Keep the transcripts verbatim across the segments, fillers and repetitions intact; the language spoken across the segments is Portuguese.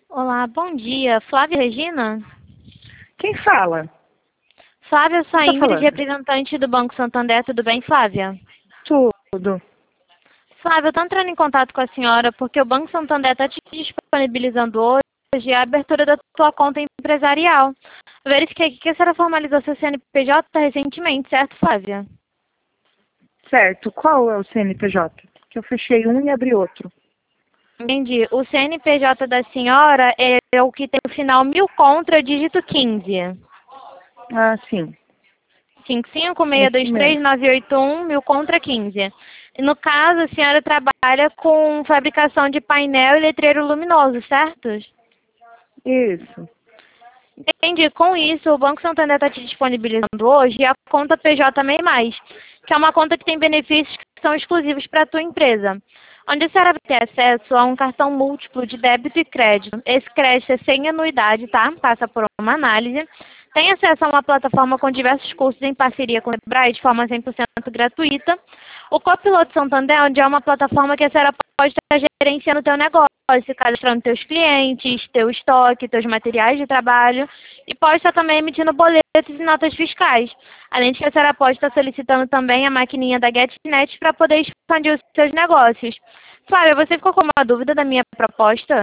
Olá, bom dia. Flávia Regina? Quem fala? Flávia, eu sou a Quem tá Ingrid, falando? representante do Banco Santander. Tudo bem, Flávia? Tudo. Flávia, eu estou entrando em contato com a senhora porque o Banco Santander está te disponibilizando hoje a abertura da tua conta empresarial. Eu verifiquei aqui que a senhora formalizou seu C N P J recentemente, certo, Flávia? Certo. Qual é o C N P J? Que eu fechei um e abri outro. Entendi. O C N P J da senhora é o que tem o final mil contra dígito quinze. Ah, sim. cinco cinco, seis Esse dois três, mesmo. nove oito um, mil contra quinze. E no caso, a senhora trabalha com fabricação de painel e letreiro luminoso, certo? Isso. Entendi. Com isso, o Banco Santander está te disponibilizando hoje a conta P J MEI mais, que é uma conta que tem benefícios que são exclusivos para a tua empresa, onde a senhora vai ter acesso a um cartão múltiplo de débito e crédito. Esse crédito é sem anuidade, tá? Passa por uma análise. Tem acesso a uma plataforma com diversos cursos em parceria com o Sebrae de forma cem por cento gratuita. O Copiloto Santander, onde é uma plataforma que a senhora pode estar gerenciando o teu negócio, cadastrando teus clientes, teu estoque, teus materiais de trabalho e pode estar também emitindo boletos e notas fiscais. Além de que a senhora pode estar solicitando também a maquininha da GetNet para poder expandir os seus negócios. Flávia, você ficou com uma dúvida da minha proposta?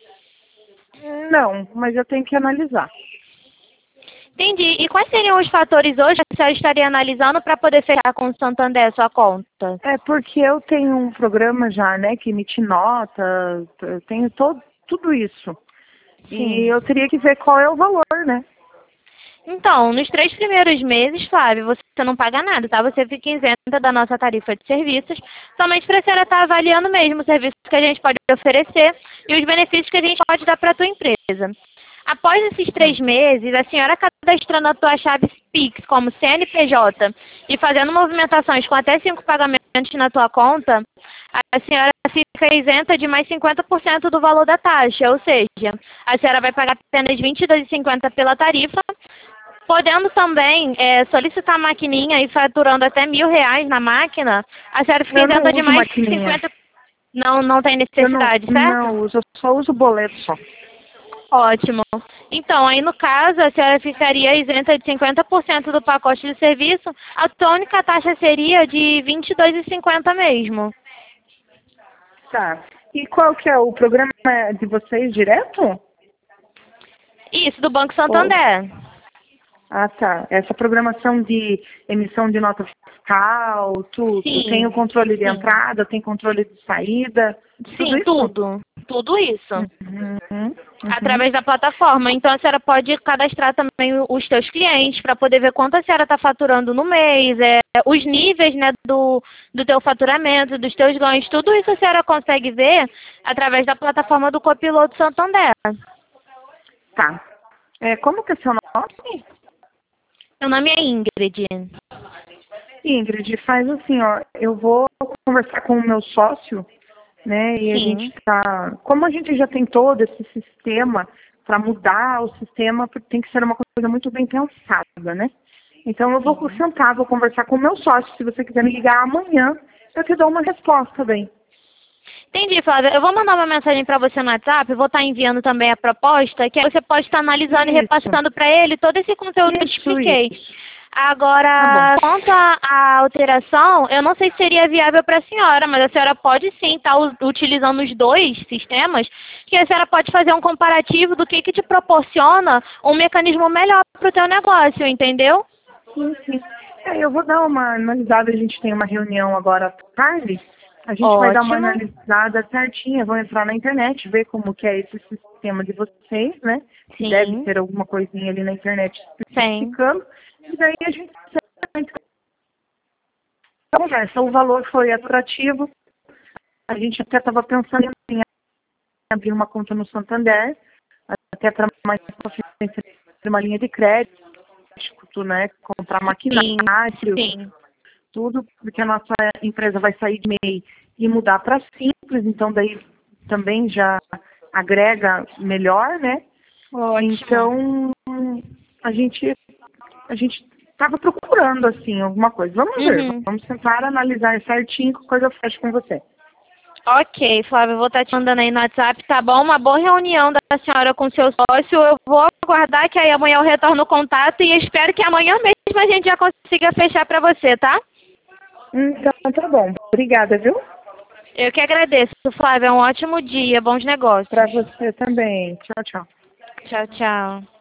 Não, mas eu tenho que analisar. Entendi. E quais seriam os fatores hoje que a senhora estaria analisando para poder fechar com o Santander a sua conta? É porque eu tenho um programa já, né, que emite nota, eu tenho todo, tudo isso. E Sim. eu teria que ver qual é o valor, né? Então, nos três primeiros meses, Flávio, você não paga nada, tá? Você fica isenta da nossa tarifa de serviços, somente para a senhora estar avaliando mesmo o serviço que a gente pode oferecer e os benefícios que a gente pode dar para a tua empresa. Após esses três Hum. meses, a senhora cadastrando a tua chave Pix como C N P J e fazendo movimentações com até cinco pagamentos na tua conta, a senhora fica isenta de mais cinquenta por cento do valor da taxa, ou seja, a senhora vai pagar apenas vinte e dois reais e cinquenta centavos pela tarifa, podendo também é, solicitar a maquininha e faturando até mil reais na máquina, a senhora fica Eu não isenta de uso mais maquininha. cinquenta. Não, não tem Eu não, necessidade, certo? não uso, eu só uso boleto só. Ótimo. Então, aí no caso, a senhora ficaria isenta de cinquenta por cento do pacote de serviço, a sua única taxa seria de vinte e dois reais e cinquenta centavos mesmo. Tá. E qual que é o programa de vocês direto? Isso, do Banco Ou... Santander. Ah, tá. Essa programação de emissão de nota fiscal, tudo. Tem o Sim, controle de sim. entrada, tem controle de saída, tudo Sim, isso? tudo. Tudo isso. Uhum, uhum. Através da plataforma. Então, a senhora pode cadastrar também os seus clientes para poder ver quanto a senhora está faturando no mês, é, os níveis, né, do, do teu faturamento, dos teus ganhos. Tudo isso a senhora consegue ver através da plataforma do Copiloto Santander. Tá. É, como que é seu nome? Meu nome é Ingrid. Ingrid, faz assim, ó. Eu vou conversar com o meu sócio, né? E a gente Sim. tá. Como a gente já tem todo esse sistema, para mudar o sistema, tem que ser uma coisa muito bem pensada, né? Então eu vou Sim. sentar, vou conversar com o meu sócio. Se você quiser me ligar amanhã, eu te dou uma resposta bem. Entendi, Flávia. Eu vou mandar uma mensagem para você no WhatsApp, vou estar enviando também a proposta, que aí você pode estar analisando e Isso, repassando para ele todo esse conteúdo que eu te isso, expliquei. isso. Tá bom. Agora, quanto à à alteração, eu não sei se seria viável para a senhora, mas a senhora pode sim estar u- utilizando os dois sistemas, que a senhora pode fazer um comparativo do que, que te proporciona um mecanismo melhor para o teu negócio, entendeu? Sim, sim. É, eu vou dar uma analisada, a gente tem uma reunião agora à tarde. A gente vai dar uma Ótimo. analisada certinha, vou entrar na internet, ver como que é esse sistema de vocês, né? Se deve Sim, ter alguma coisinha ali na internet sim. especificando. E daí a gente conversa. O valor foi atrativo. A gente até estava pensando em abrir uma conta no Santander, até para mais confiança de uma linha de crédito, né? Comprar Sim, maquinário, sim. tudo, porque a nossa empresa vai sair de MEI e mudar para Simples, então daí também já agrega melhor, né? Ótimo. Então a gente a gente estava procurando assim alguma coisa. Vamos ver, Uhum. vamos tentar analisar certinho que coisa eu fecho com você. Ok, Flávia, eu vou estar te mandando aí no WhatsApp, tá bom? Uma boa reunião da senhora com seu sócio. Eu vou aguardar que aí amanhã eu retorno o contato e espero que amanhã mesmo a gente já consiga fechar para você, tá? Então, tá bom. Obrigada, viu? Eu que agradeço, Flávia. Um ótimo dia, bons negócios. Para você também. Tchau, tchau. Tchau, tchau.